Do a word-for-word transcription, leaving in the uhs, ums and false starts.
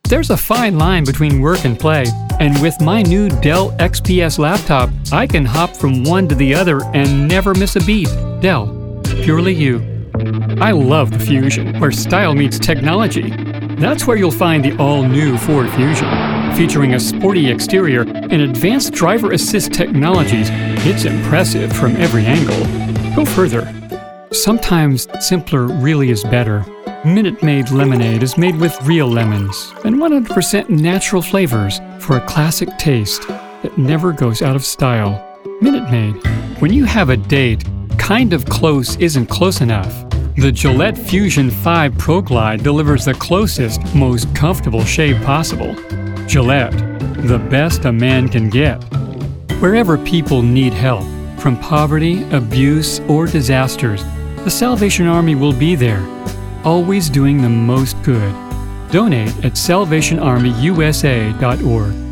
There's a fine line between work and play, and with my new Dell X P S laptop, I can hop from one to the other and never miss a beat. Dell, purely you. I love the Fusion, where style meets technology. That's where you'll find the all-new Ford Fusion. Featuring a sporty exterior and advanced driver assist technologies, it's impressive from every angle. Go further. Sometimes simpler really is better. Minute Maid lemonade is made with real lemons and one hundred percent natural flavors for a classic taste that never goes out of style. Minute Maid. When you have a date, kind of close isn't close enough. The Gillette Fusion five Pro Glide delivers the closest, most comfortable shave possible. Gillette, the best a man can get. Wherever people need help, from poverty, abuse, or disasters, the Salvation Army will be there, always doing the most good. Donate at salvation army u s a dot org.